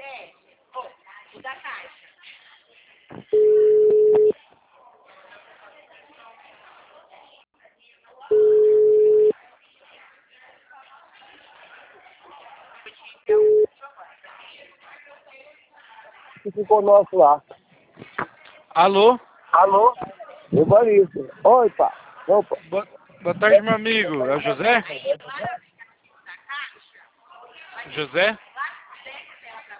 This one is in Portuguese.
Que ficou nosso lá. Alô? Alô? Evaristo. Oi, pá. Opa. Boa tarde, meu amigo. É o José? José?